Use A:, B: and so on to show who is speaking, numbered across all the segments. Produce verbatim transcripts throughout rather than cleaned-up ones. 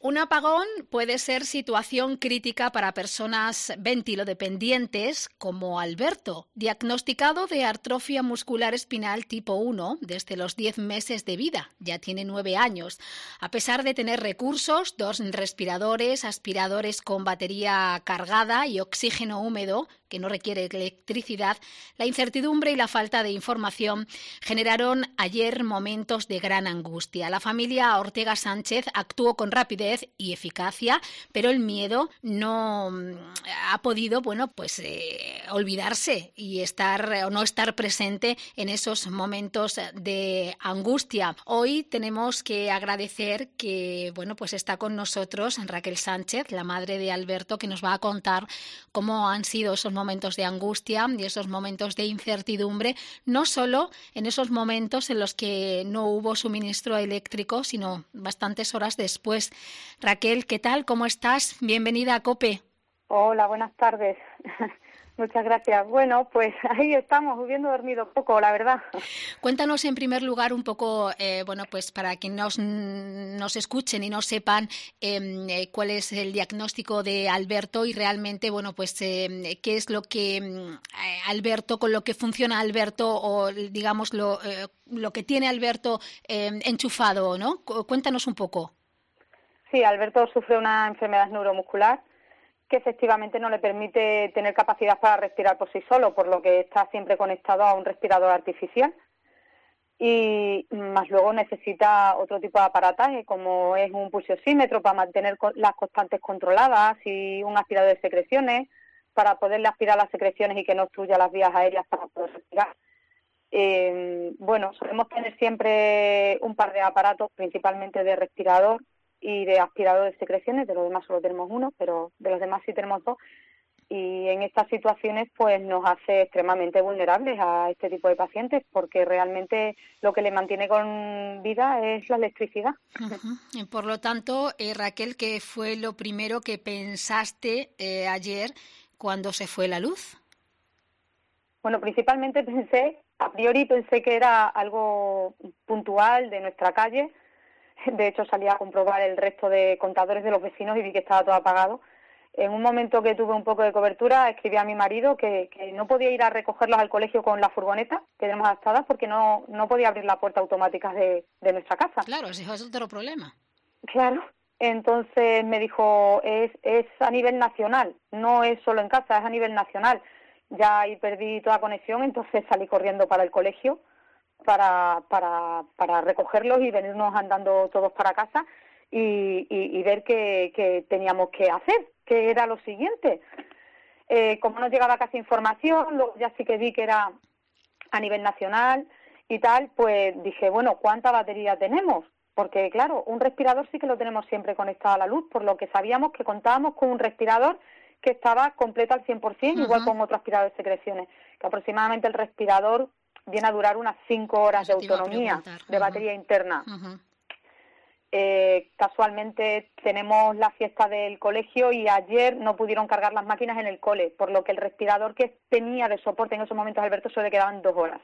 A: Un apagón puede ser situación crítica para personas ventilodependientes como Alberto, diagnosticado de atrofia muscular espinal tipo uno desde los diez meses de vida. Ya tiene nueve años. A pesar de tener recursos, dos respiradores, aspiradores con batería cargada y oxígeno húmedo, que no requiere electricidad, la incertidumbre y la falta de información generaron ayer momentos de gran angustia. La familia Ortega Sánchez actuó con rapidez y eficacia, pero el miedo no ha podido, bueno, pues eh, olvidarse y estar o no estar presente en esos momentos de angustia. Hoy tenemos que agradecer que, bueno, pues está con nosotros Raquel Sánchez, la madre de Alberto, que nos va a contar cómo han sido esos momentos de angustia y esos momentos de incertidumbre, no solo en esos momentos en los que no hubo suministro eléctrico, sino bastantes horas después. Raquel, ¿qué tal? ¿Cómo estás? Bienvenida a COPE.
B: Hola, buenas tardes. Muchas gracias. Bueno, pues ahí estamos, hubiendo dormido poco, la verdad.
A: Cuéntanos en primer lugar un poco, eh, bueno, pues para que nos, nos escuchen y no sepan eh, cuál es el diagnóstico de Alberto y realmente, bueno, pues eh, qué es lo que eh, Alberto, con lo que funciona Alberto o digamos lo, eh, lo que tiene Alberto eh, enchufado, ¿no? Cuéntanos un poco.
B: Sí, Alberto sufre una enfermedad neuromuscular que efectivamente no le permite tener capacidad para respirar por sí solo, por lo que está siempre conectado a un respirador artificial y más luego necesita otro tipo de aparataje, como es un pulsiosímetro para mantener las constantes controladas y un aspirador de secreciones para poderle aspirar las secreciones y que no obstruya las vías aéreas para poder respirar. Eh, bueno, solemos tener siempre un par de aparatos, principalmente de respirador y de aspirador de secreciones, de los demás solo tenemos uno, pero de los demás sí tenemos dos, y en estas situaciones pues nos hace extremadamente vulnerables a este tipo de pacientes, porque realmente lo que le mantiene con vida es la electricidad.
A: Uh-huh. Por lo tanto, eh, Raquel, ¿qué fue lo primero que pensaste eh, ayer cuando se fue la luz?
B: Bueno, principalmente pensé, a priori pensé que era algo puntual de nuestra calle. De hecho, salí a comprobar el resto de contadores de los vecinos y vi que estaba todo apagado. En un momento que tuve un poco de cobertura, escribí a mi marido que, que no podía ir a recogerlos al colegio con la furgoneta que tenemos adaptada porque no, no podía abrir la puerta automática de, de nuestra casa.
A: Claro, ese es otro problema.
B: Claro. Entonces me dijo, es, es a nivel nacional, no es solo en casa, es a nivel nacional. Ya ahí perdí toda conexión, entonces salí corriendo para el colegio para para para recogerlos y venirnos andando todos para casa y, y, y ver qué, qué teníamos que hacer, qué era lo siguiente. Eh, como no llegaba casi información, luego ya sí que vi que era a nivel nacional y tal, pues dije, bueno, ¿cuánta batería tenemos? Porque, claro, un respirador sí que lo tenemos siempre conectado a la luz, por lo que sabíamos que contábamos con un respirador que estaba completo al cien por ciento, uh-huh. Igual con otro aspirador de secreciones, que aproximadamente el respirador viene a durar unas cinco horas Eso de autonomía de batería uh-huh. interna. Uh-huh. Eh, casualmente tenemos la fiesta del colegio y ayer no pudieron cargar las máquinas en el cole, por lo que el respirador que tenía de soporte en esos momentos, Alberto, solo le quedaban dos horas.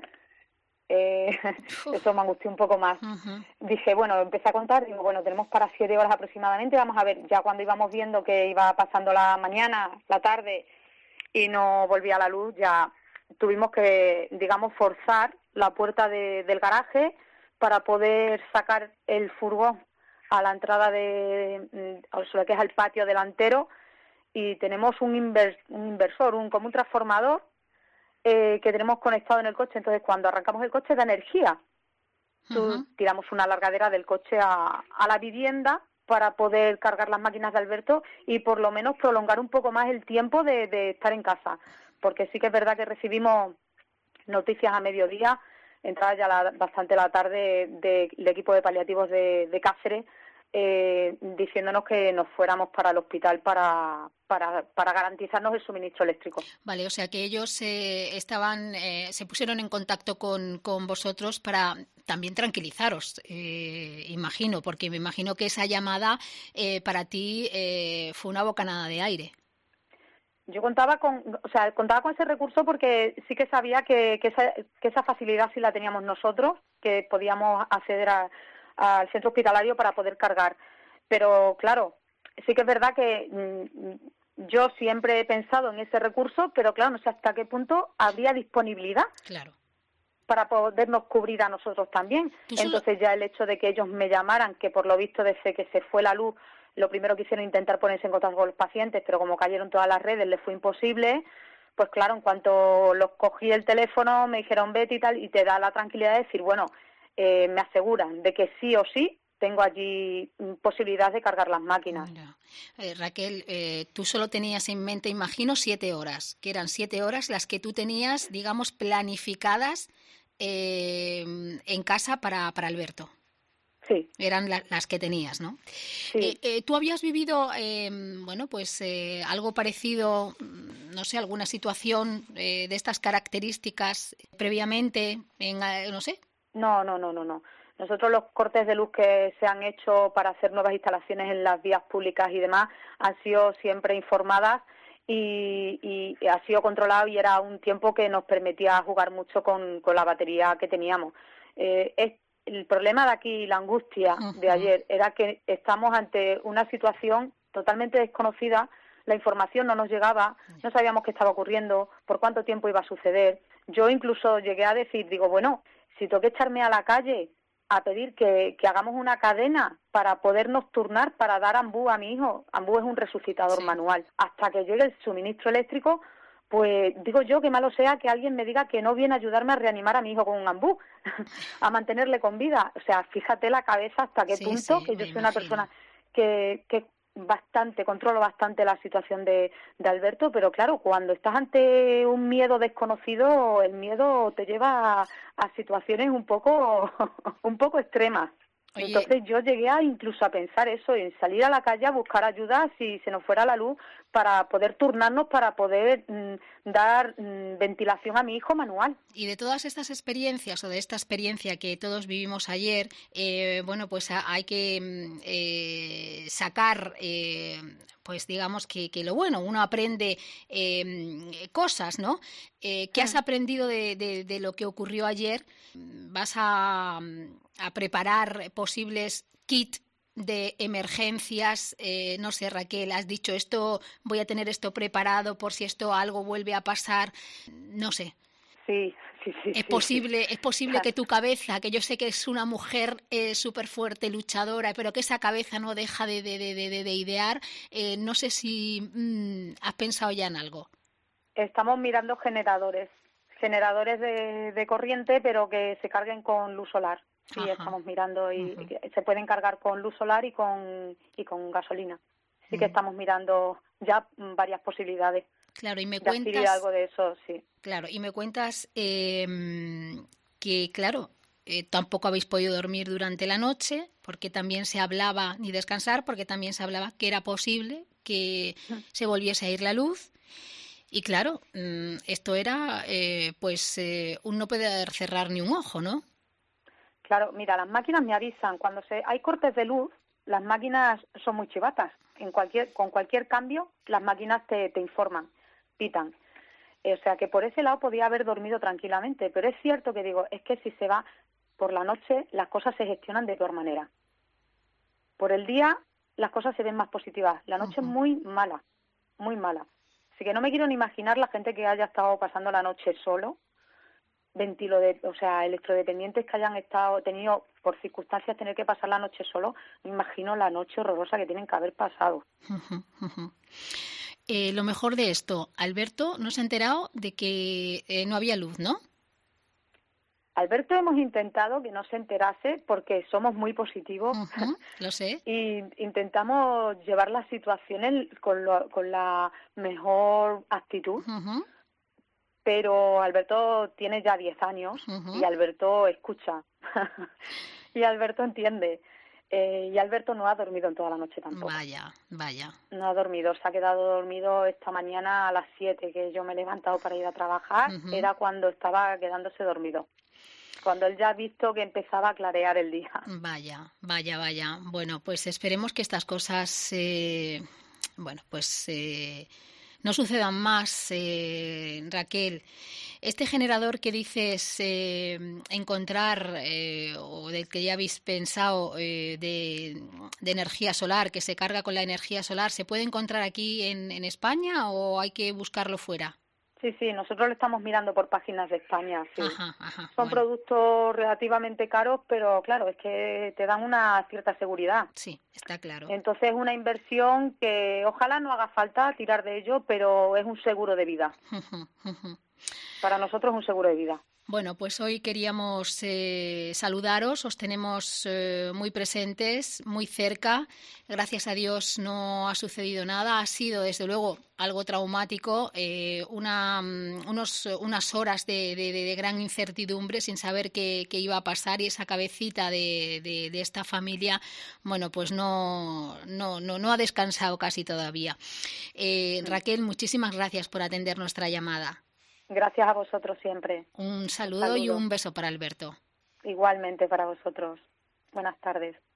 B: Eh, eso me angustió un poco más. Uh-huh. Dije, bueno, empecé a contar, digo, bueno, tenemos para siete horas aproximadamente, vamos a ver, ya cuando íbamos viendo que iba pasando la mañana, la tarde y no volvía la luz, ya tuvimos que, digamos, forzar la puerta de, del garaje para poder sacar el furgón a la entrada de, o sea, que es el patio delantero, y tenemos un, invers, un inversor, un como un transformador eh, que tenemos conectado en el coche. Entonces, cuando arrancamos el coche da energía. Uh-huh. Tiramos una largadera del coche a, a la vivienda para poder cargar las máquinas de Alberto y por lo menos prolongar un poco más el tiempo de, de estar en casa. Porque sí que es verdad que recibimos noticias a mediodía, entrada ya la, bastante la tarde, del de equipo de paliativos de, de Cáceres, eh, diciéndonos que nos fuéramos para el hospital para, para, para garantizarnos el suministro eléctrico.
A: Vale, o sea que ellos eh, estaban, eh, se pusieron en contacto con, con vosotros para también tranquilizaros, eh, imagino, porque me imagino que esa llamada eh, para ti eh, fue una bocanada de aire.
B: Yo contaba con, o sea, contaba con ese recurso porque sí que sabía que, que, esa, que esa facilidad sí la teníamos nosotros, que podíamos acceder a, al centro hospitalario para poder cargar. pero claro, sí que es verdad que mmm, yo siempre he pensado en ese recurso, pero claro, no sé hasta qué punto habría disponibilidad.
A: Claro.
B: Para podernos cubrir a nosotros también. Entonces ya el hecho de que ellos me llamaran, que por lo visto desde que se fue la luz, lo primero que hicieron intentar ponerse en contacto con los pacientes, pero como cayeron todas las redes les fue imposible, pues claro, en cuanto los cogí el teléfono me dijeron vete y tal, y te da la tranquilidad de decir, bueno, eh, me aseguran de que sí o sí tengo allí posibilidad de cargar las máquinas.
A: Mira, eh, Raquel, eh, tú solo tenías en mente, imagino, siete horas, que eran siete horas las que tú tenías, digamos, planificadas eh, en casa para, para Alberto.
B: Sí.
A: Eran la, las que tenías, ¿no?
B: Sí.
A: Eh, eh, ¿Tú habías vivido, eh, bueno, pues eh, algo parecido, no sé, alguna situación eh, de estas características previamente, en, no sé?
B: No, no, no, no, no. Nosotros los cortes de luz que se han hecho para hacer nuevas instalaciones en las vías públicas y demás han sido siempre informadas y, y ha sido controlado y era un tiempo que nos permitía jugar mucho con, con la batería que teníamos. Eh, es, el problema de aquí, la angustia de ayer, era que estamos ante una situación totalmente desconocida, la información no nos llegaba, no sabíamos qué estaba ocurriendo, por cuánto tiempo iba a suceder. Yo incluso llegué a decir, digo, bueno, si tengo que echarme a la calle a pedir que, que hagamos una cadena para podernos turnar para dar ambú a mi hijo. Ambú es un resucitador sí. manual. Hasta que llegue el suministro eléctrico, pues digo yo que malo sea que alguien me diga que no viene a ayudarme a reanimar a mi hijo con un ambú, a mantenerle con vida. O sea, fíjate la cabeza hasta qué sí, punto, sí, que yo soy imagino. Una persona que, que bastante, controlo bastante la situación de, de Alberto, pero claro, cuando estás ante un miedo desconocido, el miedo te lleva a, a situaciones un poco, un poco extremas. Oye. Entonces yo llegué a incluso a pensar eso, en salir a la calle a buscar ayuda si se nos fuera la luz para poder turnarnos, para poder mmm, dar mmm, ventilación a mi hijo manual.
A: Y de todas estas experiencias o de esta experiencia que todos vivimos ayer, eh, bueno, pues a, hay que eh, sacar, eh, pues digamos que, que lo bueno, uno aprende eh, cosas, ¿no? Eh, ¿Qué has aprendido de, de, de lo que ocurrió ayer? ¿Vas a, a preparar posibles kits de emergencias? Eh, no sé, Raquel, has dicho esto, voy a tener esto preparado por si esto algo vuelve a pasar, no sé.
B: Sí, sí, sí.
A: Es
B: sí,
A: posible,
B: sí.
A: es posible que tu cabeza, que yo sé que es una mujer eh, súper fuerte, luchadora, pero que esa cabeza no deja de, de, de, de, de idear, eh, no sé si mmm, has pensado ya en algo.
B: Estamos mirando generadores, generadores de, de corriente, pero que se carguen con luz solar. Sí, Ajá. estamos mirando y uh-huh. se pueden cargar con luz solar y con y con gasolina. Sí uh-huh. que estamos mirando ya varias posibilidades.
A: Claro, y me
B: de
A: cuentas
B: adquirir algo de eso, sí.
A: Claro, y me cuentas eh, que, claro, eh, tampoco habéis podido dormir durante la noche, porque también se hablaba, ni descansar, porque también se hablaba que era posible que uh-huh. se volviese a ir la luz. Y claro, esto era, eh, pues, eh, un no poder cerrar ni un ojo, ¿no?
B: Claro, mira, las máquinas me avisan. Cuando se hay cortes de luz, las máquinas son muy chivatas. En cualquier, con cualquier cambio, las máquinas te, te informan, pitan. O sea, que por ese lado podía haber dormido tranquilamente. Pero es cierto que digo, es que si se va por la noche, las cosas se gestionan de peor manera. Por el día, las cosas se ven más positivas. La noche uh-huh. es muy mala, muy mala. Así que no me quiero ni imaginar la gente que haya estado pasando la noche solo, ventilo de, o sea, electrodependientes que hayan estado tenido por circunstancias tener que pasar la noche solo. Me imagino la noche horrorosa que tienen que haber pasado.
A: Uh-huh, uh-huh. Eh, lo mejor de esto, Alberto no se ha enterado de que eh, no había luz, ¿no?
B: Alberto hemos intentado que no se enterase porque somos muy positivos
A: uh-huh, lo sé.
B: y intentamos llevar las situaciones con, lo, con la mejor actitud,
A: uh-huh.
B: pero Alberto tiene ya diez años uh-huh. y Alberto escucha y Alberto entiende eh, y Alberto no ha dormido en toda la noche tampoco.
A: Vaya, vaya.
B: No ha dormido, se ha quedado dormido esta mañana a las siete que yo me he levantado para ir a trabajar, uh-huh. era cuando estaba quedándose dormido. Cuando él ya ha visto que empezaba a clarear el día.
A: Vaya, vaya, vaya. Bueno, pues esperemos que estas cosas, eh, bueno, pues eh, no sucedan más, eh, Raquel. Este generador que dices eh, encontrar eh, o del que ya habéis pensado eh, de, de energía solar, que se carga con la energía solar, ¿se puede encontrar aquí en, en España o hay que buscarlo fuera?
B: Sí, sí, nosotros lo estamos mirando por páginas de España, sí.
A: Ajá, ajá,
B: Son
A: bueno.
B: productos relativamente caros, pero claro, es que te dan una cierta seguridad.
A: Sí, está claro.
B: Entonces es una inversión que ojalá no haga falta tirar de ello, pero es un seguro de vida.
A: Ujú, ujú.
B: Para nosotros es un seguro de vida.
A: Bueno, pues hoy queríamos eh, saludaros, os tenemos eh, muy presentes, muy cerca. Gracias a Dios no ha sucedido nada. Ha sido, desde luego, algo traumático, eh, una, unos, unas horas de, de, de gran incertidumbre sin saber qué, qué iba a pasar, y esa cabecita de, de, de esta familia, bueno, pues no, no, no, no ha descansado casi todavía. Eh, Raquel, muchísimas gracias por atender nuestra llamada.
B: Gracias a vosotros siempre.
A: Un saludo,
B: un saludo
A: y un beso para Alberto.
B: Igualmente para vosotros. Buenas tardes.